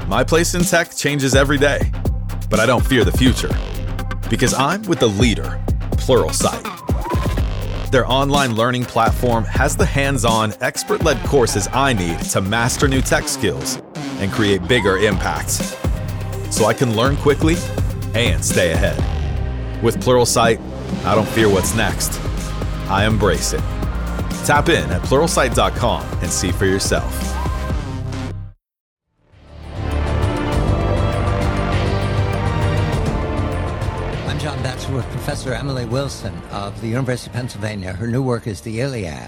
My place in tech changes every day, but I don't fear the future because I'm with the leader, Pluralsight. Their online learning platform has the hands-on, expert-led courses I need to master new tech skills and create bigger impacts, so I can learn quickly and stay ahead. With Pluralsight, I don't fear what's next. I embrace it. Tap in at Pluralsight.com and see for yourself. I'm John Batchelor with Professor Emily Wilson of the University of Pennsylvania. Her new work is The Iliad,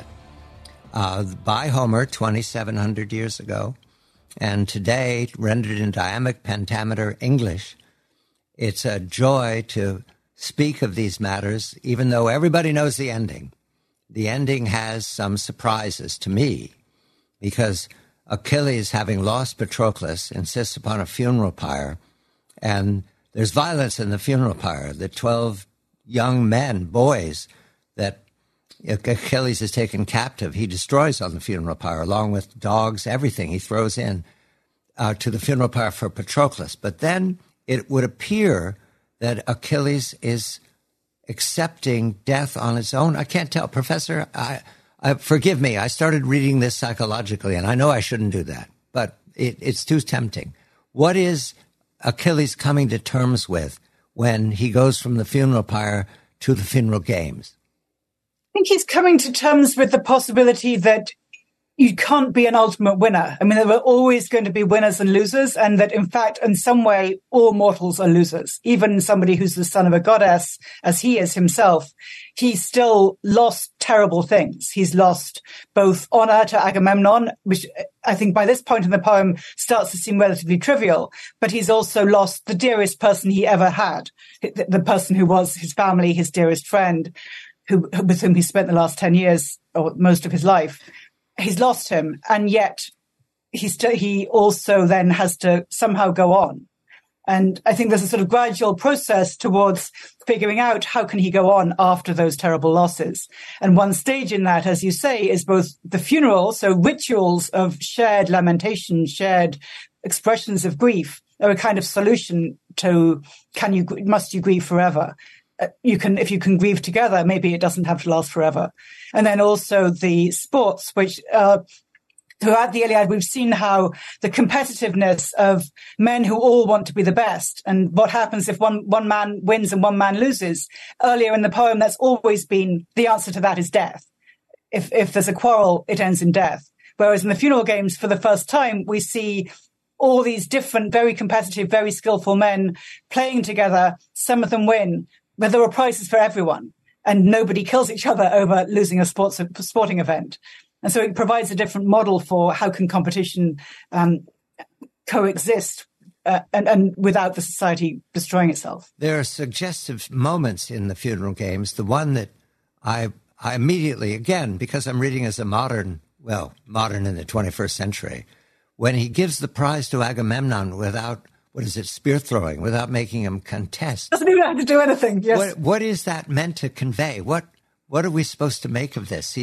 by Homer 2,700 years ago, and today rendered in iambic pentameter English. It's a joy to speak of these matters, even though everybody knows the ending. The ending has some surprises to me, because Achilles, having lost Patroclus, insists upon a funeral pyre, and there's violence in the funeral pyre. The 12 young men, boys, that Achilles has taken captive, he destroys on the funeral pyre, along with dogs, everything he throws in to the funeral pyre for Patroclus. But then it would appear that Achilles is accepting death on its own. I can't tell. Professor, forgive me. I started reading this psychologically, and I know I shouldn't do that, but it's too tempting. What is Achilles coming to terms with when he goes from the funeral pyre to the funeral games? I think he's coming to terms with the possibility that you can't be an ultimate winner. I mean, there were always going to be winners and losers, and that, in fact, in some way, all mortals are losers. Even somebody who's the son of a goddess, as he is himself, he still lost terrible things. He's lost both honor to Agamemnon, which I think by this point in the poem starts to seem relatively trivial, but he's also lost the dearest person he ever had, the person who was his family, his dearest friend, with whom he spent the last 10 years or most of his life. He's lost him, and yet he also then has to somehow go on. And I think there's a sort of gradual process towards figuring out how can he go on after those terrible losses. And one stage in that, as you say, is both the funeral, so rituals of shared lamentation, shared expressions of grief, are a kind of solution to must you grieve forever? If you can grieve together, maybe it doesn't have to last forever. And then also the sports, which throughout the Iliad, we've seen how the competitiveness of men who all want to be the best, and what happens if one man wins and one man loses. Earlier in the poem, that's always been the answer to that is death. If there's a quarrel, it ends in death. Whereas in the funeral games, for the first time, we see all these different, very competitive, very skillful men playing together. Some of them win, but there are prizes for everyone, and nobody kills each other over losing a sporting event. And so it provides a different model for how can competition coexist and without the society destroying itself. There are suggestive moments in the funeral games. The one that I immediately, again, because I'm reading as a modern in the 21st century, when he gives the prize to Agamemnon without, spear throwing, without making him contest. Doesn't even have to do anything. Yes. What is that meant to convey? What are we supposed to make of this?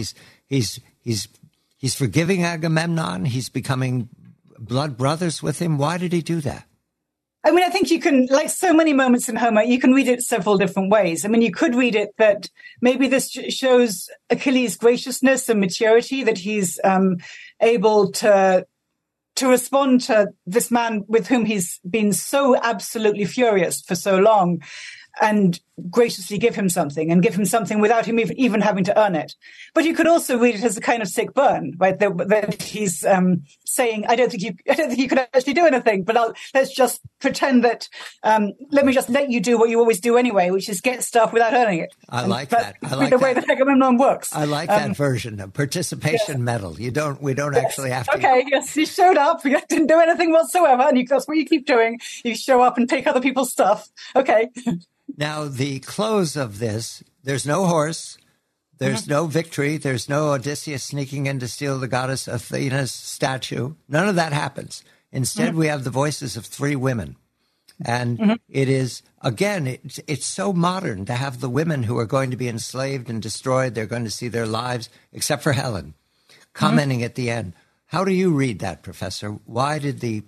He's forgiving Agamemnon. He's becoming blood brothers with him. Why did he do that? I mean, I think you can, like so many moments in Homer, you can read it several different ways. I mean, you could read it that maybe this shows Achilles' graciousness and maturity, that he's able to respond to this man with whom he's been so absolutely furious for so long, and graciously give him something without him even having to earn it. But you could also read it as a kind of sick burn, right? That he's saying, I don't think you could actually do anything, but let's just pretend that, let me just let you do what you always do anyway, which is get stuff without earning it. I like that. The way that Agamemnon works. I like that version of participation medal. We don't actually have to. Okay, yes, you showed up, you didn't do anything whatsoever, and that's what you keep doing. You show up and take other people's stuff. Okay. Now, the close of this, there's no horse, there's no victory, there's no Odysseus sneaking in to steal the goddess Athena's statue. None of that happens. Instead, we have the voices of three women. And it is, again, it's so modern to have the women who are going to be enslaved and destroyed. They're going to see their lives, except for Helen, commenting at the end. How do you read that, Professor? Why did the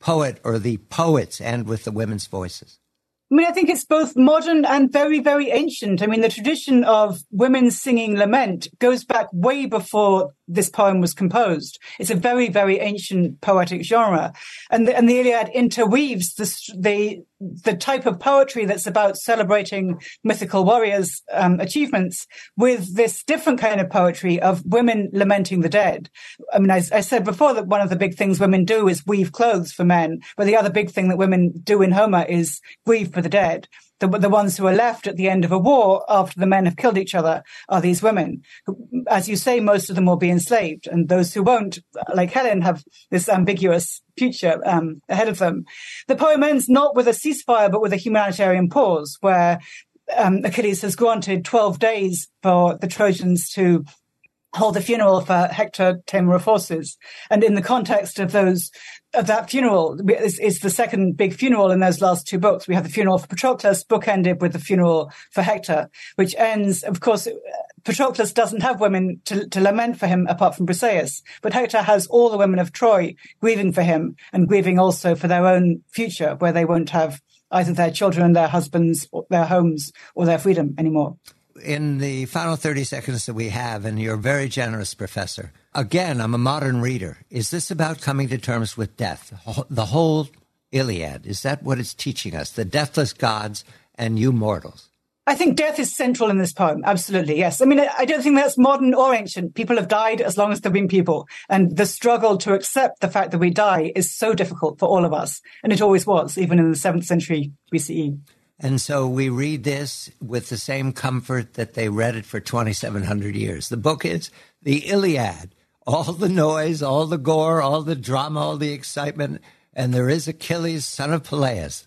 poet or the poets end with the women's voices? I mean, I think it's both modern and very, very ancient. I mean, the tradition of women singing lament goes back way before this poem was composed. It's a very, very ancient poetic genre. And the Iliad interweaves the type of poetry that's about celebrating mythical warriors' achievements with this different kind of poetry of women lamenting the dead. I mean, I said before that one of the big things women do is weave clothes for men, but the other big thing that women do in Homer is grieve for the dead. The ones who are left at the end of a war after the men have killed each other are these women. As you say, most of them will be enslaved, and those who won't, like Helen, have this ambiguous future ahead of them. The poem ends not with a ceasefire, but with a humanitarian pause, where Achilles has granted 12 days for the Trojans to hold a funeral for Hector, tamer of horses. And in the context of that funeral, is the second big funeral in those last two books. We have the funeral for Patroclus, bookended with the funeral for Hector, which ends, of course, Patroclus doesn't have women to lament for him apart from Briseis, but Hector has all the women of Troy grieving for him and grieving also for their own future, where they won't have either their children, their husbands, or their homes, or their freedom anymore. In the final 30 seconds that we have, and you're very generous, Professor, again, I'm a modern reader. Is this about coming to terms with death? The whole Iliad, is that what it's teaching us? The deathless gods and you mortals? I think death is central in this poem. Absolutely, yes. I mean, I don't think that's modern or ancient. People have died as long as there have been people. And the struggle to accept the fact that we die is so difficult for all of us. And it always was, even in the 7th century BCE. And so we read this with the same comfort that they read it for 2,700 years. The book is the Iliad. All the noise, all the gore, all the drama, all the excitement. And there is Achilles, son of Peleus.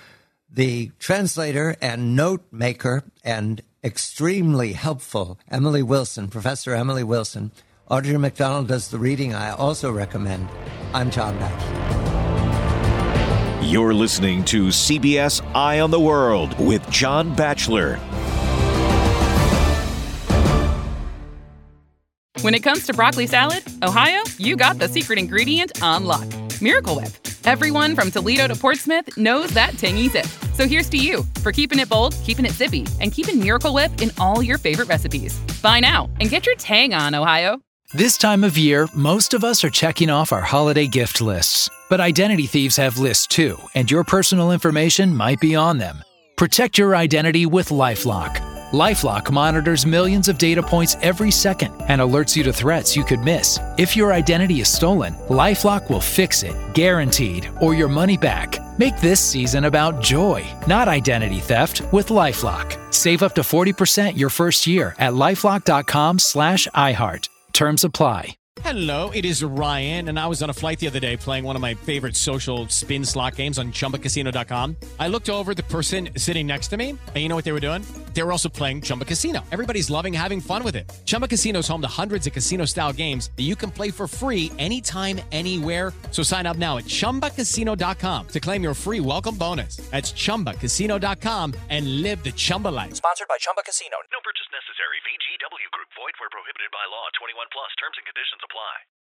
The translator and note maker and extremely helpful Emily Wilson, Professor Emily Wilson. Audrey McDonald does the reading. I also recommend. I'm John Batchelor. You're listening to CBS Eye on the World with John Batchelor. When it comes to broccoli salad, Ohio, you got the secret ingredient on lock. Miracle Whip. Everyone from Toledo to Portsmouth knows that tangy zip. So here's to you for keeping it bold, keeping it zippy, and keeping Miracle Whip in all your favorite recipes. Buy now and get your tang on, Ohio. This time of year, most of us are checking off our holiday gift lists. But identity thieves have lists too, and your personal information might be on them. Protect your identity with LifeLock. LifeLock monitors millions of data points every second and alerts you to threats you could miss. If your identity is stolen, LifeLock will fix it, guaranteed, or your money back. Make this season about joy, not identity theft, with LifeLock. Save up to 40% your first year at LifeLock.com/iHeart. Terms apply. Hello, it is Ryan, and I was on a flight the other day playing one of my favorite social spin slot games on ChumbaCasino.com. I looked over the person sitting next to me, and you know what they were doing? They were also playing Chumba Casino. Everybody's loving having fun with it. Chumba Casino is home to hundreds of casino-style games that you can play for free anytime, anywhere. So sign up now at ChumbaCasino.com to claim your free welcome bonus. That's ChumbaCasino.com and live the Chumba life. Sponsored by Chumba Casino. No purchase necessary. VGW Group. Void where prohibited by law. 21 plus. Terms and conditions apply.